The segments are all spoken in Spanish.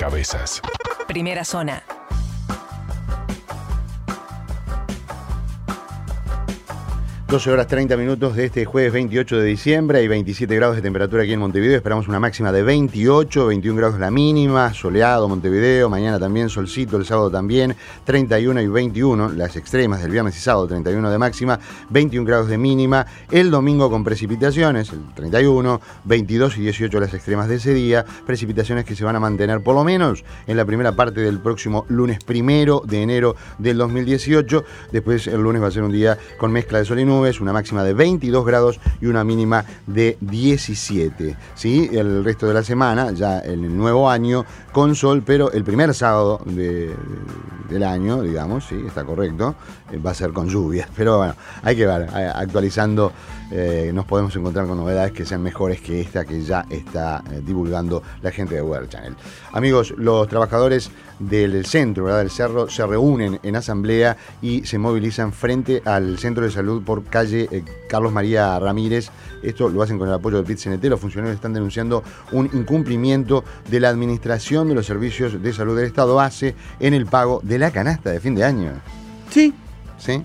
Rompecabezas. Primera zona. Horas 30 minutos de este jueves 28 de diciembre. Hay 27 grados de temperatura aquí en Montevideo. Esperamos una máxima de 28, 21 grados la mínima. Soleado Montevideo. Mañana también solcito, el sábado también. 31 y 21, las extremas del viernes y sábado. 31 de máxima, 21 grados de mínima. El domingo con precipitaciones, el 31, 22 y 18 las extremas de ese día. Precipitaciones que se van a mantener por lo menos en la primera parte del próximo lunes 1 de enero del 2018. Después el lunes va a ser un día con mezcla de sol y nubes. Una máxima de 22 grados y una mínima de 17. ¿Sí? El resto de la semana, ya en el nuevo año, con sol, pero el primer sábado del año, digamos, sí, está correcto, va a ser con lluvias. Pero bueno, hay que ver, actualizando, nos podemos encontrar con novedades que sean mejores que esta que ya está divulgando la gente de Weather Channel. Amigos, los trabajadores del centro, ¿verdad?, del Cerro, se reúnen en asamblea y se movilizan frente al centro de salud por calle Carlos María Ramírez. Esto lo hacen con el apoyo del PIT-CNT. Los funcionarios están denunciando un incumplimiento de la Administración de los Servicios de Salud del Estado, ACE, en el pago de la canasta de fin de año. Sí. ¿Sí?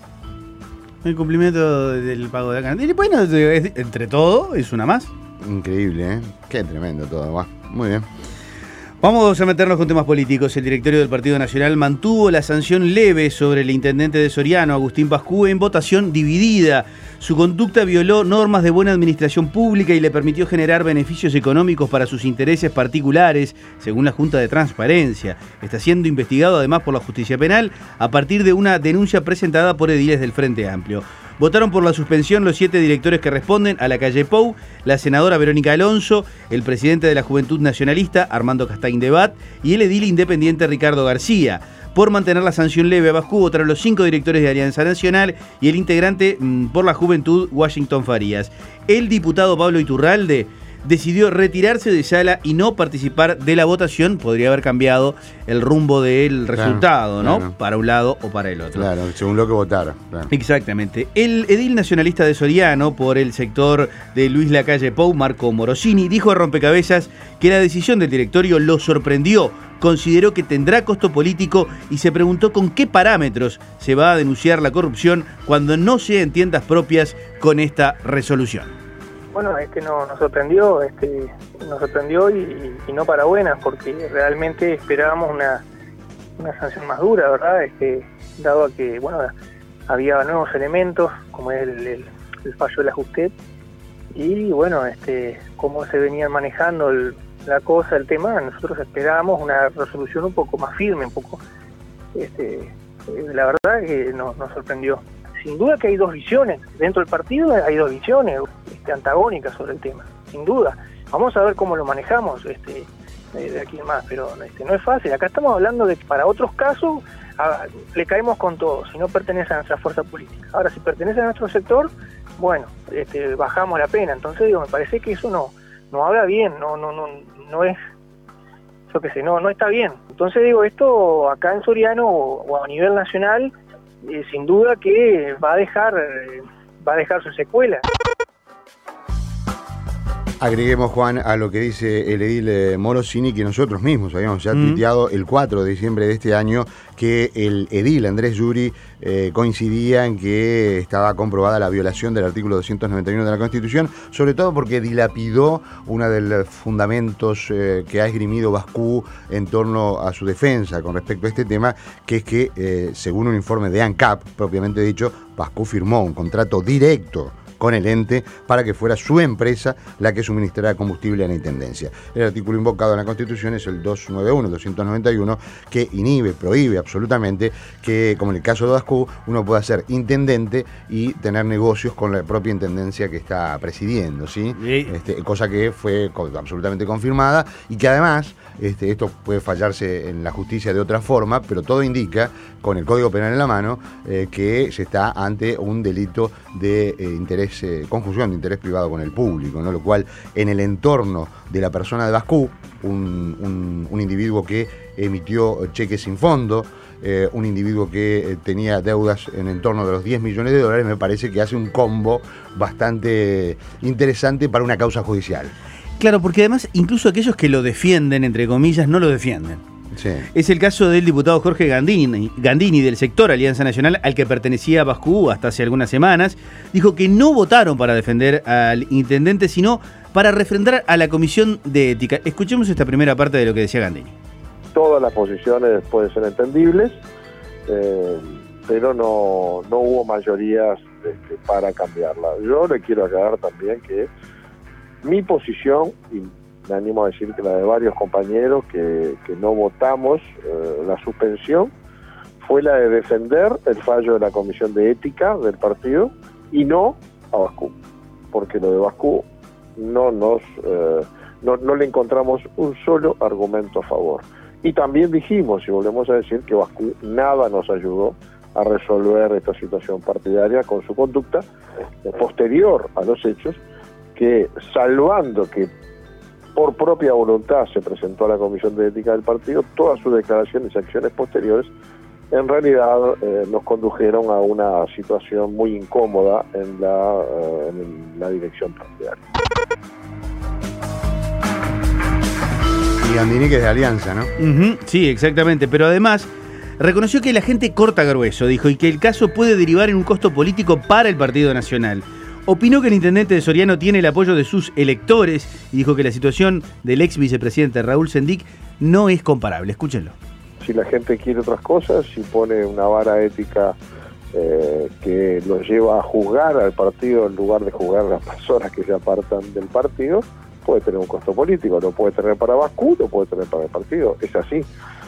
El cumplimiento del pago de la canasta. Y bueno, entre todo, es una más. Increíble, ¿eh? Qué tremendo todo, va. Muy bien. Vamos a meternos con temas políticos. El directorio del Partido Nacional mantuvo la sanción leve sobre el intendente de Soriano, Agustín Pascú, en votación dividida. Su conducta violó normas de buena administración pública y le permitió generar beneficios económicos para sus intereses particulares, según la Junta de Transparencia. Está siendo investigado además por la Justicia Penal a partir de una denuncia presentada por ediles del Frente Amplio. Votaron por la suspensión los 7 directores que responden a la calle Pou, la senadora Verónica Alonso, el presidente de la Juventud Nacionalista, Armando Castaing de Bat, y el edil independiente Ricardo García. Por mantener la sanción leve a Pascú votaron los 5 directores de Alianza Nacional y el integrante por la Juventud, Washington Farías. El diputado Pablo Iturralde decidió retirarse de sala y no participar de la votación. Podría haber cambiado el rumbo del resultado, ¿no? Claro. Para un lado o para el otro. Claro, según lo que votara. Claro. Exactamente. El edil nacionalista de Soriano, por el sector de Luis Lacalle Pou, Marco Morosini, dijo a Rompecabezas que la decisión del directorio lo sorprendió. Consideró que tendrá costo político y se preguntó con qué parámetros se va a denunciar la corrupción cuando no sea en tiendas propias con esta resolución. Bueno, nos sorprendió, y no para buenas, porque realmente esperábamos una sanción más dura, ¿verdad? Dado a que, bueno, había nuevos elementos, como es el fallo de la Justet, y bueno, cómo se venían manejando la cosa, el tema, nosotros esperábamos una resolución un poco más firme, un poco, la verdad que nos sorprendió. Sin duda que hay dos visiones, dentro del partido hay dos visiones antagónicas sobre el tema, sin duda. Vamos a ver cómo lo manejamos de aquí en más, pero no es fácil. Acá estamos hablando de que para otros casos le caemos con todo, si no pertenece a nuestra fuerza política. Ahora, si pertenece a nuestro sector, bueno, bajamos la pena. Entonces, me parece que eso no habla bien, no es, yo qué sé, no está bien. Entonces, esto acá en Soriano o a nivel nacional, sin duda que va a dejar su secuela. Agreguemos, Juan, a lo que dice el edil Morosini, que nosotros mismos habíamos ya tuiteado el 4 de diciembre de este año, que el edil Andrés Yuri coincidía en que estaba comprobada la violación del artículo 291 de la Constitución, sobre todo porque dilapidó uno de los fundamentos que ha esgrimido Pascú en torno a su defensa con respecto a este tema, que es que, según un informe de ANCAP, propiamente dicho, Pascú firmó un contrato directo con el ente para que fuera su empresa la que suministrara combustible a la Intendencia. El artículo invocado en la Constitución es el 291, que prohíbe absolutamente que, como en el caso de Pascú, uno pueda ser intendente y tener negocios con la propia intendencia que está presidiendo, ¿sí? Cosa que fue absolutamente confirmada y que además, esto puede fallarse en la justicia de otra forma, pero todo indica, con el Código Penal en la mano, que se está ante un delito de conjunción de interés privado con el público, ¿no? Lo cual, en el entorno de la persona de Pascú, un individuo que emitió cheques sin fondo, un individuo que tenía deudas en torno de los 10 millones de dólares, me parece que hace un combo bastante interesante para una causa judicial. Claro, porque además incluso aquellos que lo defienden, entre comillas, no lo defienden. Sí. Es el caso del diputado Jorge Gandini del sector Alianza Nacional, al que pertenecía Bascú hasta hace algunas semanas. Dijo que no votaron para defender al intendente, sino para refrendar a la Comisión de Ética. Escuchemos esta primera parte de lo que decía Gandini. Todas las posiciones pueden ser entendibles, pero no hubo mayorías para cambiarla. Yo le quiero aclarar también que mi posición, y me animo a decir que la de varios compañeros que no votamos la suspensión, fue la de defender el fallo de la Comisión de Ética del partido y no a Bascú, porque lo de Bascú no le encontramos un solo argumento a favor. Y también dijimos, y volvemos a decir, que Bascú nada nos ayudó a resolver esta situación partidaria con su conducta posterior a los hechos, que salvando que por propia voluntad se presentó a la Comisión de Ética del partido, todas sus declaraciones y acciones posteriores en realidad nos condujeron a una situación muy incómoda en la dirección partidaria. Y Gandini, que es de Alianza, ¿no? Sí, exactamente, pero además reconoció que la gente corta grueso, dijo, y que el caso puede derivar en un costo político para el Partido Nacional. Opinó que el intendente de Soriano tiene el apoyo de sus electores y dijo que la situación del ex vicepresidente Raúl Sendic no es comparable. Escúchenlo. Si la gente quiere otras cosas, si pone una vara ética que los lleva a juzgar al partido en lugar de juzgar a las personas que se apartan del partido, puede tener un costo político. Lo puede tener para Bascú, lo puede tener para el partido. Es así.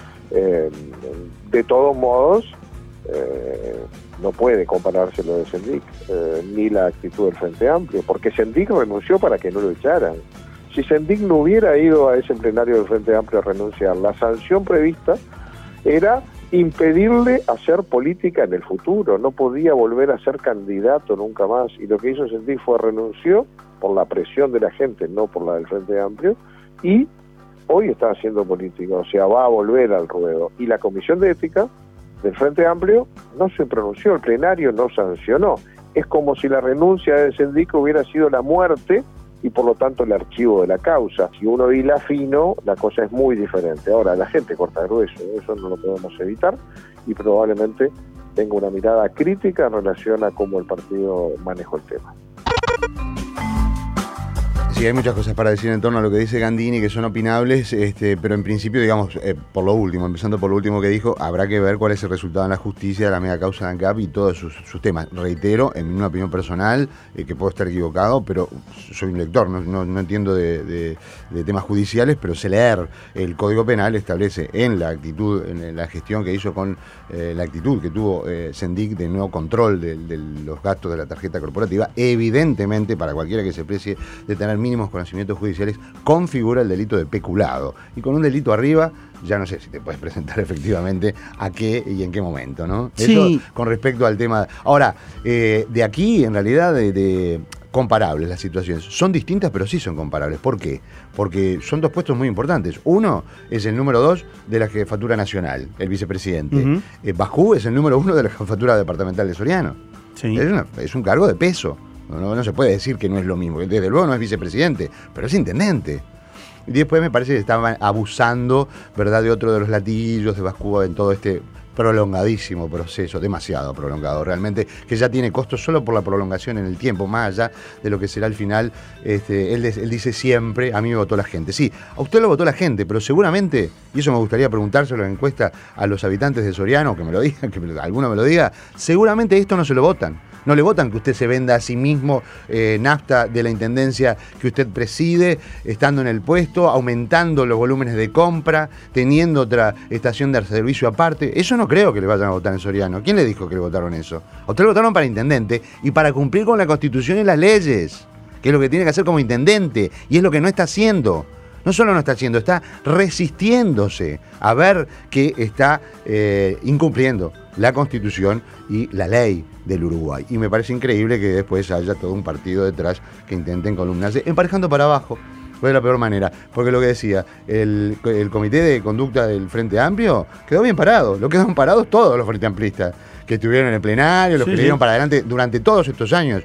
De todos modos, no puede compararse lo de Sendic ni la actitud del Frente Amplio, porque Sendic renunció para que no lo echaran. Si Sendic no hubiera ido a ese plenario del Frente Amplio a renunciar, la sanción prevista era impedirle hacer política en el futuro. No podía volver a ser candidato nunca más, y lo que hizo Sendic fue renunció por la presión de la gente, no por la del Frente Amplio, y hoy está haciendo política, o sea, va a volver al ruedo. Y la Comisión de Ética del Frente Amplio no se pronunció, el plenario no sancionó. Es como si la renuncia de Sendic hubiera sido la muerte y por lo tanto el archivo de la causa. Si uno hila fino, la cosa es muy diferente. Ahora, la gente corta grueso, eso no lo podemos evitar, y probablemente tenga una mirada crítica en relación a cómo el partido manejó el tema. Sí, hay muchas cosas para decir en torno a lo que dice Gandini que son opinables, pero en principio, digamos, por lo último, empezando por lo último que dijo, habrá que ver cuál es el resultado en la justicia de la mega causa de ANCAP y todos sus temas. Reitero, en mi opinión personal, que puedo estar equivocado, pero soy un lector, no entiendo de temas judiciales, pero sé leer. El Código Penal establece en la actitud, en la gestión que hizo con la actitud que tuvo Sendic de nuevo control de los gastos de la tarjeta corporativa, evidentemente, para cualquiera que se precie de tener mínimos conocimientos judiciales, configura el delito de peculado. Y con un delito arriba, ya no sé si te puedes presentar efectivamente a qué y en qué momento, ¿no? Sí. Eso con respecto al tema. Ahora, de aquí, en realidad, de comparables las situaciones. Son distintas, pero sí son comparables. ¿Por qué? Porque son dos puestos muy importantes. Uno es el número 2 de la Jefatura Nacional, el vicepresidente. Bascú es el número 1 de la Jefatura Departamental de Soriano. Sí. Es un cargo de peso. No se puede decir que no es lo mismo. Desde luego no es vicepresidente, pero es intendente. Y después me parece que estaban abusando, ¿verdad?, de otro de los latillos de Bascú en todo este prolongadísimo proceso, demasiado prolongado realmente, que ya tiene costos solo por la prolongación en el tiempo, más allá de lo que será al final. Él dice siempre, a mí me votó la gente. Sí, a usted lo votó la gente, pero seguramente, y eso me gustaría preguntárselo en encuesta a los habitantes de Soriano, que me lo digan, que alguno me lo diga, seguramente esto no se lo votan. No le votan que usted se venda a sí mismo nafta de la intendencia que usted preside, estando en el puesto, aumentando los volúmenes de compra, teniendo otra estación de servicio aparte. Eso no creo que le vayan a votar en Soriano. ¿Quién le dijo que le votaron eso? A usted le votaron para intendente y para cumplir con la Constitución y las leyes, que es lo que tiene que hacer como intendente, y es lo que no está haciendo. No solo no está haciendo, está resistiéndose a ver que está incumpliendo la Constitución y la ley del Uruguay. Y me parece increíble que después haya todo un partido detrás que intenten columnarse, emparejando para abajo fue de la peor manera. Porque lo que decía, el comité de conducta del Frente Amplio quedó bien parado. Lo quedaron parados todos los frente amplistas que estuvieron en el plenario, los que le dieron para adelante durante todos estos años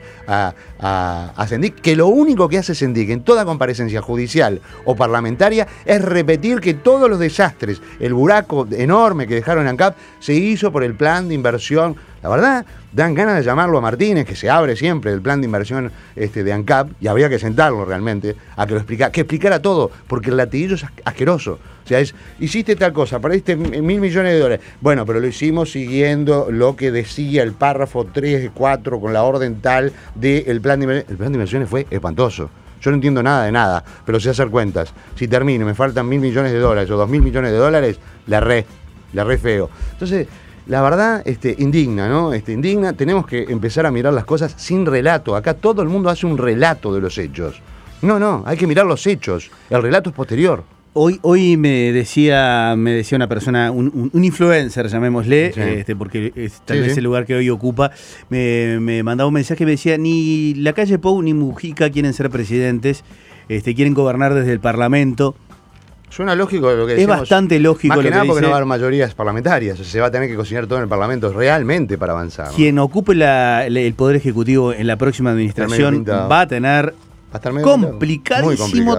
a Sendik, que lo único que hace Sendik en toda comparecencia judicial o parlamentaria es repetir que todos los desastres, el buraco enorme que dejaron en ANCAP, se hizo por el plan de inversión. La verdad, dan ganas de llamarlo a Martínez, que se abre siempre el plan de inversión de ANCAP, y habría que sentarlo realmente, a que lo explicara todo, porque el latiguillo es asqueroso. O sea, hiciste tal cosa, perdiste $1.000 millones. Bueno, pero lo hicimos siguiendo lo que decía el párrafo 3, 4, con la orden tal del plan de inversión. El plan de inversiones fue espantoso. Yo no entiendo nada de nada, pero sé hacer cuentas. Si termino, me faltan $1.000 millones o $2.000 millones, la re feo. Entonces, la verdad, indigna, ¿no? Indigna. Tenemos que empezar a mirar las cosas sin relato. Acá todo el mundo hace un relato de los hechos. No, hay que mirar los hechos. El relato es posterior. Hoy me decía una persona, un influencer, llamémosle, sí. Porque es tal vez el lugar que hoy ocupa, me mandaba un mensaje y me decía, ni la calle Pou ni Mujica quieren ser presidentes, quieren gobernar desde el Parlamento. Suena lógico lo que decimos. Es bastante lógico más que lo nada que porque dice, no va a haber mayorías parlamentarias, o sea, se va a tener que cocinar todo en el Parlamento realmente para avanzar, ¿no? Quien ocupe el Poder Ejecutivo en la próxima administración va a tener complicadísimo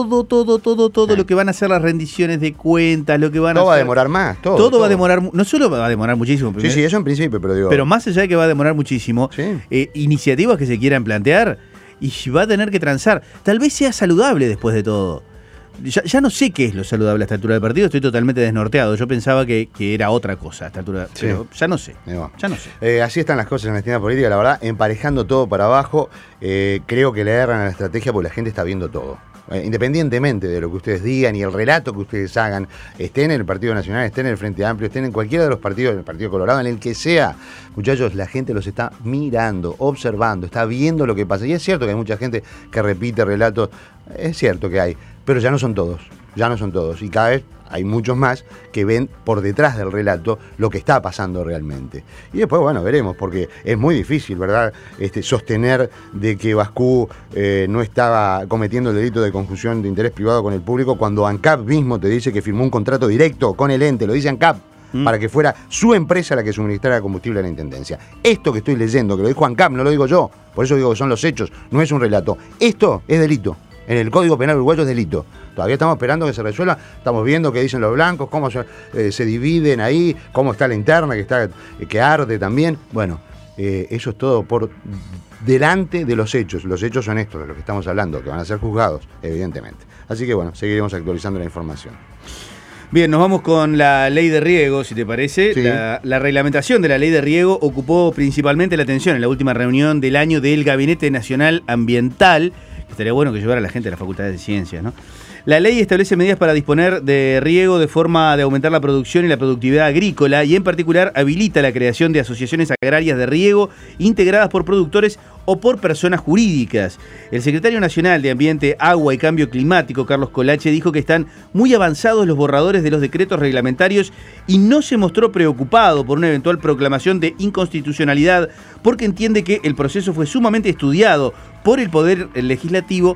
todo lo que van a hacer las rendiciones de cuentas, lo que van a hacer. Todo va a demorar más, todo va a demorar, no solo va a demorar muchísimo. Sí, eso en principio, pero digo. Pero más allá de que va a demorar muchísimo, iniciativas que se quieran plantear y va a tener que transar. Tal vez sea saludable después de todo. Ya no sé qué es lo saludable a esta altura del partido, estoy totalmente desnorteado. Yo pensaba que era otra cosa a esta altura, pero ya no sé. Así están las cosas en la escena política, la verdad, emparejando todo para abajo. Creo que le erran a la estrategia porque la gente está viendo todo. Independientemente de lo que ustedes digan y el relato que ustedes hagan, estén en el Partido Nacional, estén en el Frente Amplio, estén en cualquiera de los partidos, en el Partido Colorado, en el que sea, muchachos, la gente los está mirando, observando, está viendo lo que pasa. Y es cierto que hay mucha gente que repite relatos, es cierto que hay, pero ya no son todos. Y cada vez hay muchos más que ven por detrás del relato lo que está pasando realmente. Y después, bueno, veremos, porque es muy difícil, ¿verdad?, sostener de que Bascú no estaba cometiendo el delito de confusión de interés privado con el público cuando ANCAP mismo te dice que firmó un contrato directo con el ente, lo dice ANCAP, para que fuera su empresa la que suministrara combustible a la Intendencia. Esto que estoy leyendo, que lo dijo ANCAP, no lo digo yo, por eso digo que son los hechos, no es un relato. Esto es delito. En el Código Penal uruguayo es delito. Todavía estamos esperando que se resuelva. Estamos viendo qué dicen los blancos, cómo se dividen ahí, cómo está la interna, que arde también. Bueno, eso es todo por delante de los hechos. Los hechos son estos, de los que estamos hablando, que van a ser juzgados, evidentemente. Así que bueno, seguiremos actualizando la información. Bien, nos vamos con la ley de riego, si te parece. Sí. La reglamentación de la ley de riego ocupó principalmente la atención en la última reunión del año del Gabinete Nacional Ambiental. Estaría bueno que llevara a la gente a las facultades de ciencias, ¿no? La ley establece medidas para disponer de riego de forma de aumentar la producción y la productividad agrícola y en particular habilita la creación de asociaciones agrarias de riego integradas por productores o por personas jurídicas. El secretario nacional de Ambiente, Agua y Cambio Climático, Carlos Colache, dijo que están muy avanzados los borradores de los decretos reglamentarios y no se mostró preocupado por una eventual proclamación de inconstitucionalidad porque entiende que el proceso fue sumamente estudiado por el Poder Legislativo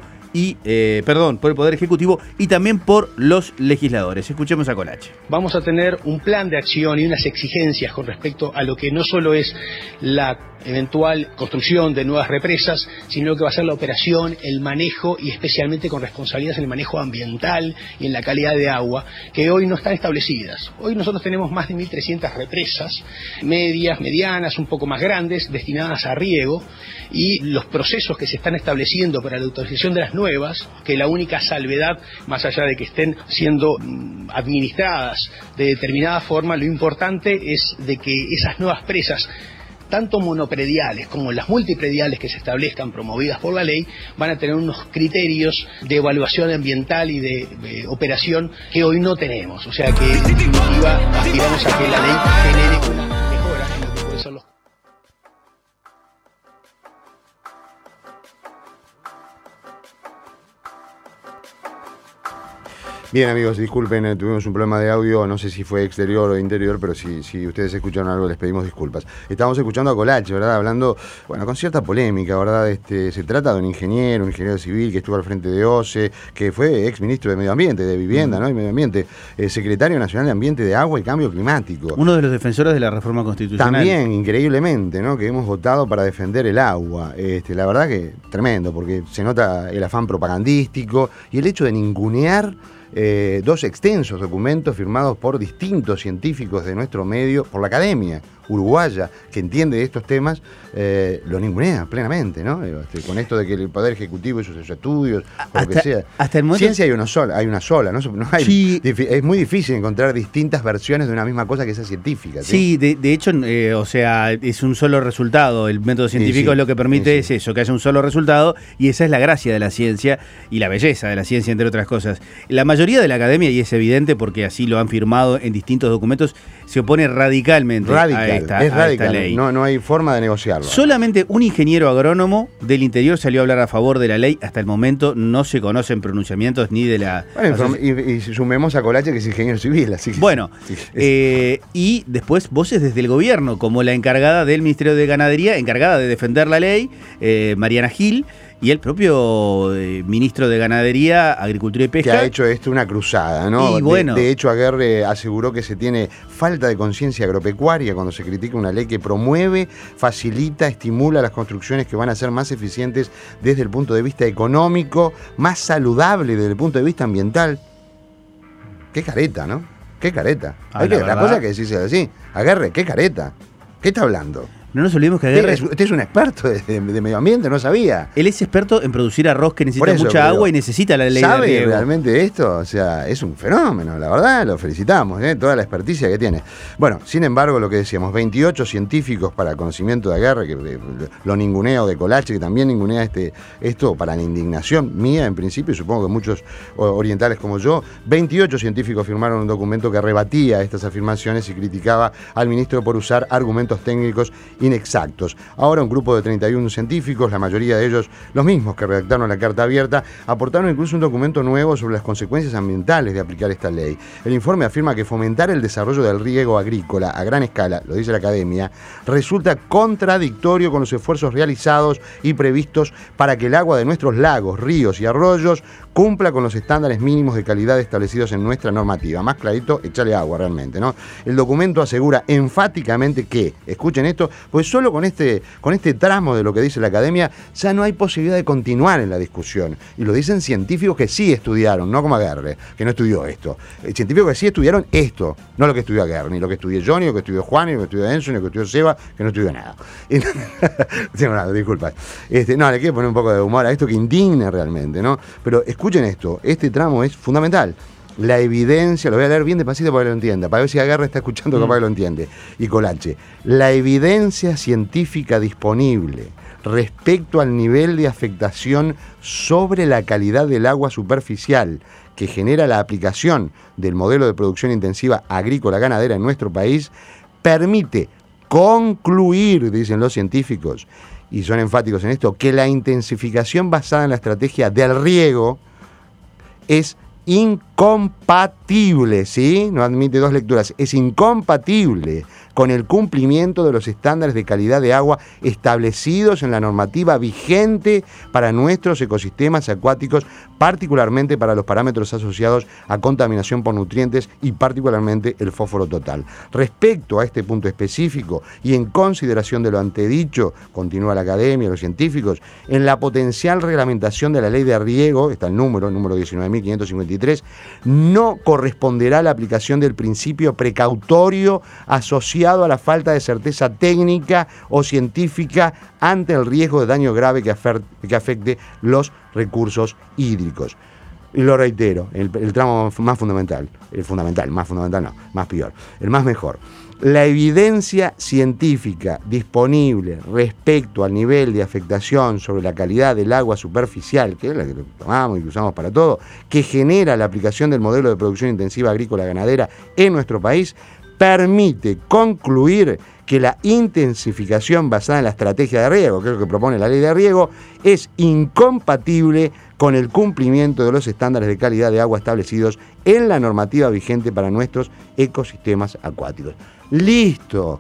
por el Poder Ejecutivo y también por los legisladores. Escuchemos a Colache. Vamos a tener un plan de acción y unas exigencias con respecto a lo que no solo es la eventual construcción de nuevas represas, sino que va a ser la operación, el manejo y especialmente con responsabilidades en el manejo ambiental y en la calidad de agua, que hoy no están establecidas. Hoy nosotros tenemos más de 1.300 represas, medias, medianas, un poco más grandes, destinadas a riego, y los procesos que se están estableciendo para la autorización de las nuevas, que la única salvedad, más allá de que estén siendo administradas de determinada forma, lo importante es de que esas nuevas presas, tanto monoprediales como las multiprediales que se establezcan promovidas por la ley, van a tener unos criterios de evaluación ambiental y de operación que hoy no tenemos. O sea que, en definitiva, aspiramos a que la ley genere una mejora en lo que pueden ser los... Bien, amigos, disculpen, tuvimos un problema de audio, no sé si fue exterior o interior, pero si ustedes escucharon algo les pedimos disculpas. Estábamos escuchando a Colache, ¿verdad? Hablando, bueno, con cierta polémica, ¿verdad? Se trata de un ingeniero civil que estuvo al frente de OCE, que fue ex ministro de Medio Ambiente, de Vivienda, ¿no? Y Medio Ambiente, secretario nacional de Ambiente, de Agua y Cambio Climático. Uno de los defensores de la reforma constitucional. También, increíblemente, ¿no? Que hemos votado para defender el agua. La verdad que tremendo, porque se nota el afán propagandístico y el hecho de ningunear dos extensos documentos firmados por distintos científicos de nuestro medio, por la academia uruguaya, que entiende de estos temas, lo ningunea plenamente, ¿no? Con esto de que el Poder Ejecutivo hizo sus estudios, o lo que sea. Hasta el momento, ciencia hay una sola, ¿no? Hay, sí. Es muy difícil encontrar distintas versiones de una misma cosa que sea científica. Sí, de hecho, o sea, es un solo resultado. El método científico es lo que permite es eso, que haya un solo resultado, y esa es la gracia de la ciencia y la belleza de la ciencia, entre otras cosas. La mayoría de la academia, y es evidente porque así lo han firmado en distintos documentos, se opone radicalmente a esta ley. No hay forma de negociarlo. Solamente un ingeniero agrónomo del interior salió a hablar a favor de la ley. Hasta el momento no se conocen pronunciamientos ni de la... Bueno, y sumemos a Colache, que es ingeniero civil, así que... Bueno, y después voces desde el gobierno, como la encargada del Ministerio de Ganadería, encargada de defender la ley, Mariana Gil, y el propio ministro de Ganadería, Agricultura y Pesca. Que ha hecho esto una cruzada, ¿no? Y bueno, de hecho, Aguerre aseguró que se tiene falta de conciencia agropecuaria cuando se critica una ley que promueve, facilita, estimula las construcciones que van a ser más eficientes desde el punto de vista económico, más saludable desde el punto de vista ambiental. Qué careta, ¿no? Qué careta. La cosa que decirse así. Aguerre, qué careta. ¿Qué está hablando? No nos olvidemos que Aguerre... Usted es un experto de medio ambiente, no sabía. Él es experto en producir arroz que necesita mucha agua y necesita la ley de riego. ¿Sabe realmente esto? O sea, es un fenómeno, la verdad, lo felicitamos, toda la experticia que tiene. Bueno, sin embargo, lo que decíamos, 28 científicos para el conocimiento de Aguerre, que lo ninguneo de Colache, que también ningunea esto para la indignación mía, en principio, y supongo que muchos orientales como yo, 28 científicos firmaron un documento que rebatía estas afirmaciones y criticaba al ministro por usar argumentos técnicos inexactos. Ahora un grupo de 31 científicos, la mayoría de ellos los mismos que redactaron la carta abierta, aportaron incluso un documento nuevo sobre las consecuencias ambientales de aplicar esta ley. El informe afirma que fomentar el desarrollo del riego agrícola a gran escala, lo dice la academia, resulta contradictorio con los esfuerzos realizados y previstos para que el agua de nuestros lagos, ríos y arroyos cumpla con los estándares mínimos de calidad establecidos en nuestra normativa. Más clarito, echarle agua realmente, ¿no? El documento asegura enfáticamente que, escuchen esto, pues solo con este tramo de lo que dice la academia ya no hay posibilidad de continuar en la discusión. Y lo dicen científicos que sí estudiaron, no como Aguerre, que no estudió esto. Científicos que sí estudiaron esto, no lo que estudió Aguerre, ni lo que estudié yo, ni lo que estudió Juan, ni lo que estudió Enzo, ni lo que estudió Seba, que no estudió nada. No, disculpa. No, le quiero poner un poco de humor a esto que indigna realmente, ¿no? Pero escuchen esto, este tramo es fundamental. La evidencia, lo voy a leer bien despacito para que lo entienda, para ver si Aguerre está escuchando, capaz que lo entiende. Y Colache, la evidencia científica disponible respecto al nivel de afectación sobre la calidad del agua superficial que genera la aplicación del modelo de producción intensiva agrícola ganadera en nuestro país, permite concluir, dicen los científicos, y son enfáticos en esto, que la intensificación basada en la estrategia del riego es incompatible, ¿sí? No admite dos lecturas, es incompatible con el cumplimiento de los estándares de calidad de agua establecidos en la normativa vigente para nuestros ecosistemas acuáticos, particularmente para los parámetros asociados a contaminación por nutrientes y particularmente el fósforo total. Respecto a este punto específico y en consideración de lo antedicho, continúa la academia, los científicos, en la potencial reglamentación de la ley de riego, está el número 19.553, no corresponderá la aplicación del principio precautorio asociado a la falta de certeza técnica o científica ante el riesgo de daño grave que afecte los recursos hídricos. Y lo reitero, el tramo más fundamental, más peor, el más mejor. La evidencia científica disponible respecto al nivel de afectación sobre la calidad del agua superficial, que es la que tomamos y que usamos para todo, que genera la aplicación del modelo de producción intensiva agrícola ganadera en nuestro país, permite concluir que la intensificación basada en la estrategia de riego, que es lo que propone la ley de riego, es incompatible con el cumplimiento de los estándares de calidad de agua establecidos en la normativa vigente para nuestros ecosistemas acuáticos. Listo.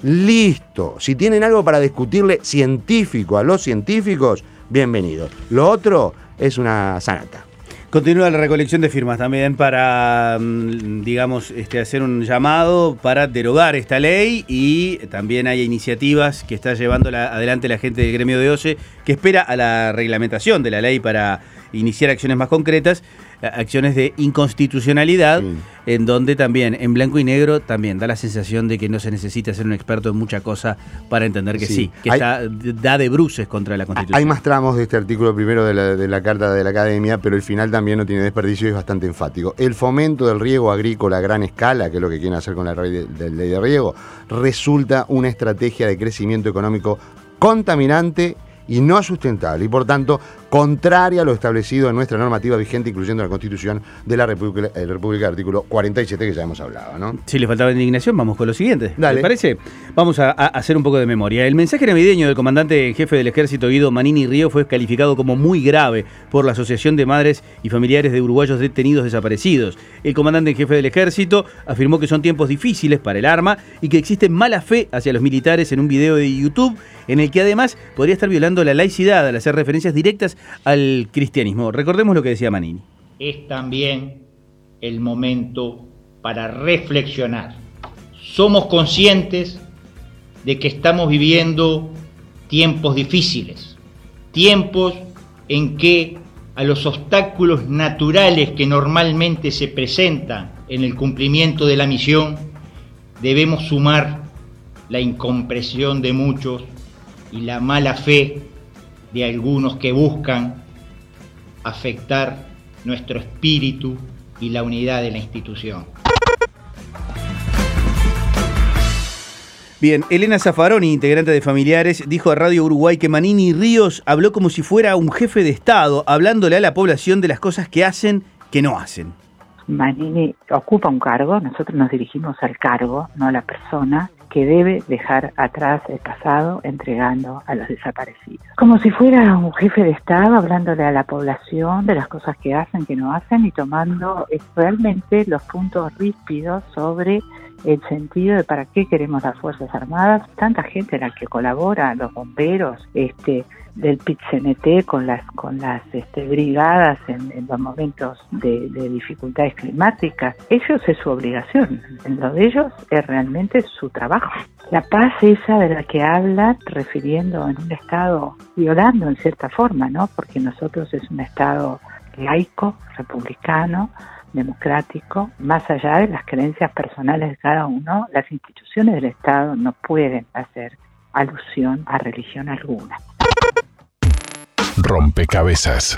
Si tienen algo para discutirle científico a los científicos, bienvenidos. Lo otro es una sanata. Continúa la recolección de firmas también para, digamos, hacer un llamado para derogar esta ley, y también hay iniciativas que está llevando adelante la gente del gremio de OCE, que espera a la reglamentación de la ley para iniciar acciones más concretas, acciones de inconstitucionalidad, sí, en donde también, en blanco y negro, también da la sensación de que no se necesita ser un experto en mucha cosa para entender que sí, que da de bruces contra la Constitución. Hay más tramos de este artículo primero de la Carta de la Academia, pero el final también no tiene desperdicio y es bastante enfático. El fomento del riego agrícola a gran escala, que es lo que quieren hacer con la ley de riego, resulta una estrategia de crecimiento económico contaminante y no sustentable, y por tanto contraria a lo establecido en nuestra normativa vigente, incluyendo la Constitución de la República, artículo 47, que ya hemos hablado, ¿no? Si le faltaba indignación, vamos con lo siguiente. Dale. ¿Le parece? Vamos a hacer un poco de memoria. El mensaje navideño del comandante en jefe del Ejército, Guido Manini Río, fue calificado como muy grave por la Asociación de Madres y Familiares de Uruguayos Detenidos Desaparecidos. El comandante en jefe del Ejército afirmó que son tiempos difíciles para el arma y que existe mala fe hacia los militares en un video de YouTube, en el que además podría estar violando la laicidad al hacer referencias directas al cristianismo. Recordemos lo que decía Manini. Es también el momento para reflexionar. Somos conscientes de que estamos viviendo tiempos difíciles, tiempos en que a los obstáculos naturales que normalmente se presentan en el cumplimiento de la misión debemos sumar la incomprensión de muchos y la mala fe de algunos que buscan afectar nuestro espíritu y la unidad de la institución. Bien, Elena Zaffaroni, integrante de Familiares, dijo a Radio Uruguay que Manini Ríos habló como si fuera un jefe de Estado, hablándole a la población de las cosas que hacen, que no hacen. Manini ocupa un cargo, nosotros nos dirigimos al cargo, no a la persona, que debe dejar atrás el pasado entregando a los desaparecidos. Como si fuera un jefe de Estado hablándole a la población de las cosas que hacen, que no hacen, y tomando realmente los puntos ríspidos sobre el sentido de para qué queremos las Fuerzas Armadas, tanta gente en la que colabora, los bomberos, del PIT-CNT con las brigadas en los momentos de dificultades climáticas. Ellos es su obligación, lo de ellos es realmente su trabajo. La paz esa de la que hablan, refiriendo en un Estado, violando en cierta forma, ¿no? Porque nosotros es un Estado laico, republicano, democrático, más allá de las creencias personales de cada uno, las instituciones del Estado no pueden hacer alusión a religión alguna. Rompecabezas.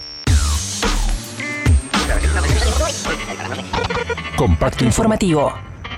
Compacto informativo.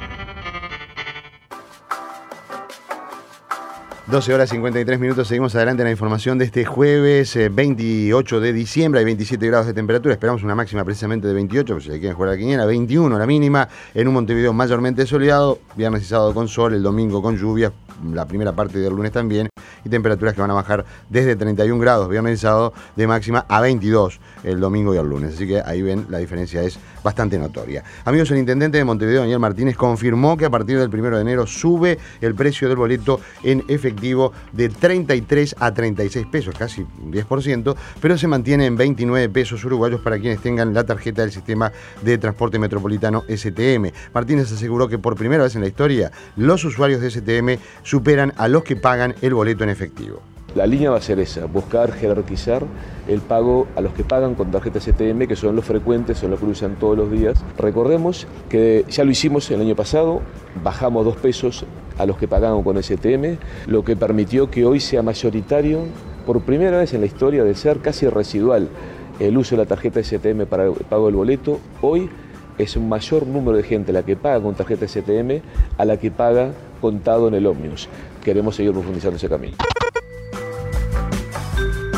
12 horas 53 minutos, seguimos adelante en la información de este jueves 28 de diciembre, hay 27 grados de temperatura, esperamos una máxima precisamente de 28, pues si se quieren jugar a la quiniela, 21 la mínima, en un Montevideo mayormente soleado, viernes y sábado con sol, el domingo con lluvia, la primera parte del lunes también, y temperaturas que van a bajar desde 31 grados viernes y sábado de máxima a 22 el domingo y el lunes, así que ahí ven, la diferencia es bastante notoria. Amigos, el intendente de Montevideo, Daniel Martínez, confirmó que a partir del 1 de enero sube el precio del boleto en efectivo de 33 a 36 pesos, casi un 10%, pero se mantiene en 29 pesos uruguayos para quienes tengan la tarjeta del sistema de transporte metropolitano STM. Martínez aseguró que por primera vez en la historia los usuarios de STM superan a los que pagan el boleto en efectivo. La línea va a ser esa, buscar jerarquizar el pago a los que pagan con tarjeta STM, que son los frecuentes, son los que lo usan todos los días. Recordemos que ya lo hicimos el año pasado, bajamos 2 pesos a los que pagaban con STM, lo que permitió que hoy sea mayoritario, por primera vez en la historia, de ser casi residual el uso de la tarjeta STM para el pago del boleto. Hoy es un mayor número de gente la que paga con tarjeta STM a la que paga contado en el ómnibus. Queremos seguir profundizando ese camino.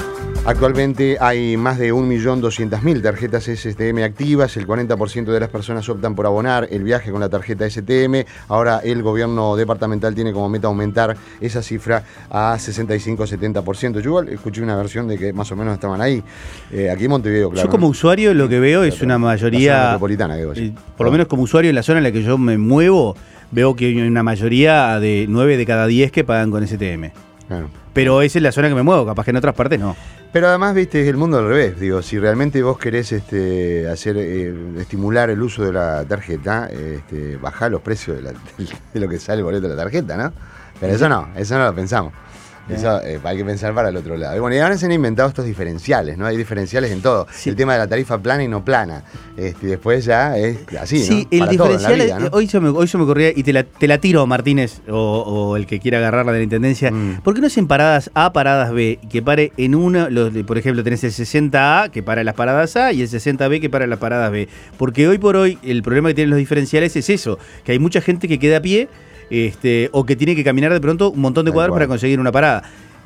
Actualmente hay más de 1.200.000 tarjetas STM activas, el 40% de las personas optan por abonar el viaje con la tarjeta STM. Ahora el gobierno departamental tiene como meta aumentar esa cifra a 65-70%. Yo igual escuché una versión de que más o menos estaban ahí. Aquí en Montevideo, claro. Yo como usuario lo que veo es una mayoría, la zona metropolitana, digo, sí. Por lo menos como usuario en la zona en la que yo me muevo, veo que hay una mayoría de 9 de cada 10 que pagan con STM. Claro. Pero esa es la zona que me muevo, capaz que en otras partes no. Pero además, viste, es el mundo al revés. Digo, si realmente vos querés estimular el uso de la tarjeta, bajá los precios de lo que sale el boleto de la tarjeta, ¿no? Pero eso no lo pensamos. Eso hay que pensar para el otro lado. Y bueno, y ahora se han inventado estos diferenciales, ¿no? Hay diferenciales en todo. Sí. El tema de la tarifa plana y no plana. Después ya es así, sí, ¿no? El para diferencial, todo en la vida, ¿no? Hoy se me ocurría, y te la tiro, Martínez, o el que quiera agarrarla de la Intendencia. ¿Por qué no es en paradas A, paradas B? Que pare en una, por ejemplo, tenés el 60A, que para las paradas A, y el 60B, que para las paradas B. Porque hoy por hoy, el problema que tienen los diferenciales es eso, que hay mucha gente que queda a pie, o que tiene que caminar de pronto un montón de cuadros para conseguir una parada.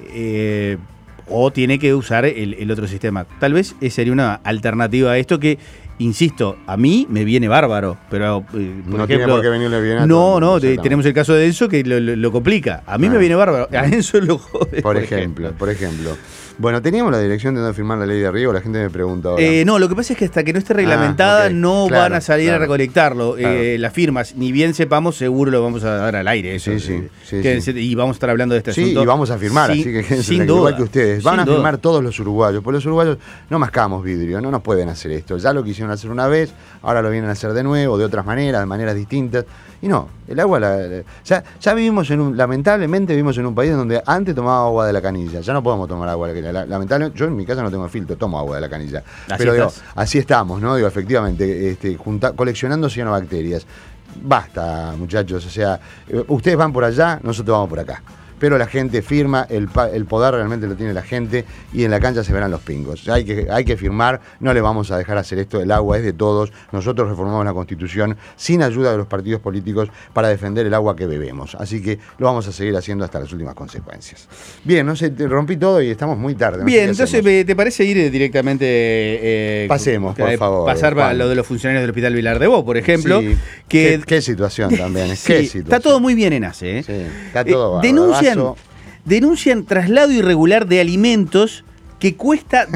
O tiene que usar el otro sistema. Tal vez sería una alternativa a esto que, insisto, a mí me viene bárbaro, pero por no ejemplo, tiene por qué venirle bien a no, tenemos el caso de Enzo que lo complica. A mí me viene bárbaro, a Enzo lo jode. Por ejemplo. Bueno, teníamos la dirección de no firmar la ley de riego, la gente me pregunta ahora. No, lo que pasa es que hasta que no esté reglamentada no van a salir a recolectarlo. Las firmas, ni bien sepamos, seguro lo vamos a dar al aire. Eso, sí. Y vamos a estar hablando de este asunto. Sí, y vamos a firmar, así que sin duda, igual que ustedes. Van a firmar todos los uruguayos, porque los uruguayos no mascamos vidrio, no nos pueden hacer esto. Ya lo quisieron hacer una vez, ahora lo vienen a hacer de nuevo, de otras maneras, de maneras distintas. Y no, el agua, ya vivimos lamentablemente vivimos en un país donde antes tomaba agua de la canilla, ya no podemos tomar agua de la canilla. Lamentablemente, yo en mi casa no tengo filtro, tomo agua de la canilla. Pero digo, así estamos, ¿no? Digo, efectivamente, coleccionando cianobacterias. Basta, muchachos, o sea, ustedes van por allá, nosotros vamos por acá. Pero la gente firma, el poder realmente lo tiene la gente y en la cancha se verán los pingos. Hay que firmar, no le vamos a dejar hacer esto, el agua es de todos. Nosotros reformamos la Constitución sin ayuda de los partidos políticos para defender el agua que bebemos. Así que lo vamos a seguir haciendo hasta las últimas consecuencias. Bien, no sé, te rompí todo y estamos muy tarde. No Bien, entonces, ¿te parece ir directamente? Pasemos, por favor. Pasar a lo de los funcionarios del Hospital Vilar de Bo, por ejemplo. Sí, qué situación también. Sí, qué situación. Está todo muy bien en ACE. Sí, está todo Denuncian traslado irregular de alimentos que cuesta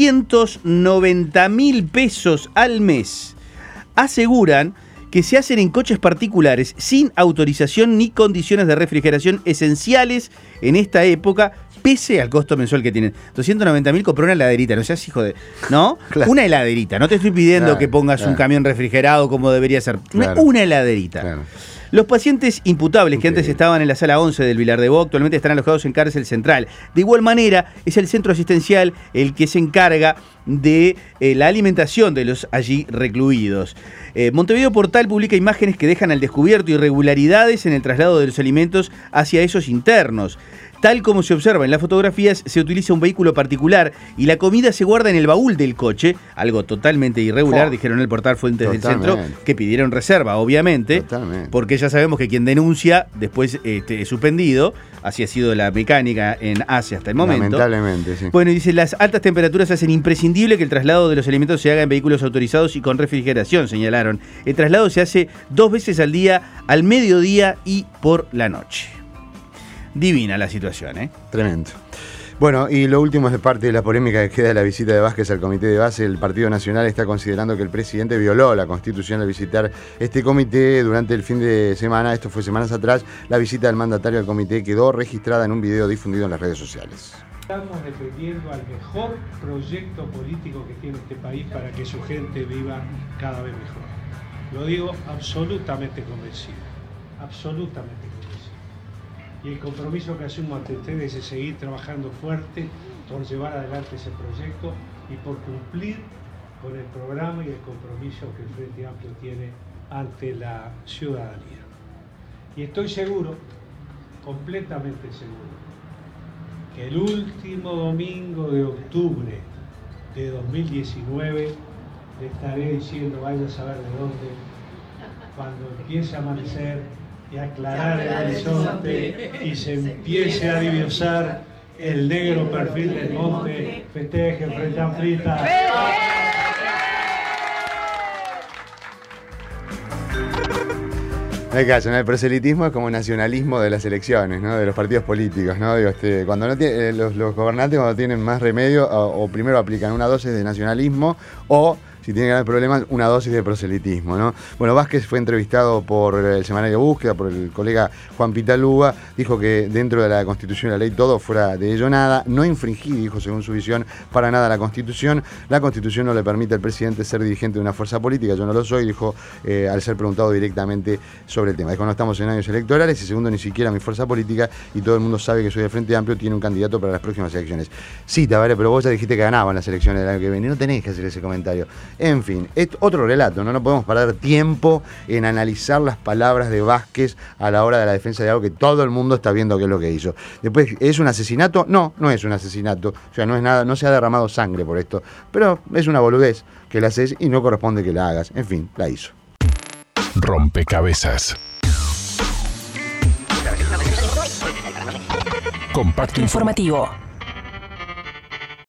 290.000 pesos al mes. Aseguran que se hacen en coches particulares sin autorización ni condiciones de refrigeración esenciales en esta época, pese al costo mensual que tienen. 290.000 compró una heladerita, no seas hijo de... ¿No? Claro. Una heladerita. No te estoy pidiendo que pongas un camión refrigerado como debería ser. Una heladerita. Claro. Los pacientes imputables que antes estaban en la sala 11 del Vilar de Bo actualmente están alojados en cárcel central. De igual manera, es el centro asistencial el que se encarga de la alimentación de los allí recluidos. Montevideo Portal publica imágenes que dejan al descubierto irregularidades en el traslado de los alimentos hacia esos internos. Tal como se observa en las fotografías, se utiliza un vehículo particular y la comida se guarda en el baúl del coche, algo totalmente irregular, dijeron el portal fuentes del centro, que pidieron reserva, obviamente, porque ya sabemos que quien denuncia después es suspendido, así ha sido la mecánica en ACE hasta el momento. Lamentablemente, sí. Bueno, y dice, las altas temperaturas hacen imprescindible que el traslado de los alimentos se haga en vehículos autorizados y con refrigeración, señalaron. El traslado se hace 2 veces al día, al mediodía y por la noche. Divina la situación, ¿eh? Tremendo. Bueno, y lo último es de parte de la polémica que queda de la visita de Vázquez al Comité de Base. El Partido Nacional está considerando que el presidente violó la Constitución al visitar este comité durante el fin de semana. Esto fue semanas atrás. La visita del mandatario al comité quedó registrada en un video difundido en las redes sociales. Estamos defendiendo al mejor proyecto político que tiene este país para que su gente viva cada vez mejor. Lo digo absolutamente convencido, absolutamente convencido. Y el compromiso que asumo ante ustedes es seguir trabajando fuerte por llevar adelante ese proyecto y por cumplir con el programa y el compromiso que el Frente Amplio tiene ante la ciudadanía. Y estoy seguro, completamente seguro, que el último domingo de octubre de 2019 le estaré diciendo, vaya a saber de dónde, cuando empiece a amanecer y aclarar el horizonte y se empiece a divisar el negro perfil del monte festeje frente a Frita. No hay caso, ¿no? El proselitismo es como nacionalismo de las elecciones, ¿no? De los partidos políticos, ¿no? Digo, cuando no tiene, los gobernantes cuando tienen más remedio o primero aplican una dosis de nacionalismo o, si tienen grandes problemas, una dosis de proselitismo, ¿no? Bueno, Vázquez fue entrevistado por el semanario Búsqueda, por el colega Juan Pitaluga, dijo que dentro de la Constitución y la ley todo, fuera de ello nada, no infringí, dijo según su visión, para nada la Constitución no le permite al presidente ser dirigente de una fuerza política, yo no lo soy, dijo al ser preguntado directamente sobre el tema. Dijo, no estamos en años electorales y segundo, ni siquiera mi fuerza política y todo el mundo sabe que soy del Frente Amplio, tiene un candidato para las próximas elecciones. Sí, Tabaré, pero vos ya dijiste que ganaban las elecciones del año que viene, no tenés que hacer ese comentario. En fin, es otro relato, ¿no? No podemos perder tiempo en analizar las palabras de Vázquez a la hora de la defensa de algo que todo el mundo está viendo qué es lo que hizo. Después, ¿es un asesinato? No, no es un asesinato. O sea, no es nada, no se ha derramado sangre por esto. Pero es una boludez que la haces y no corresponde que la hagas. En fin, la hizo. Rompecabezas. Compacto informativo.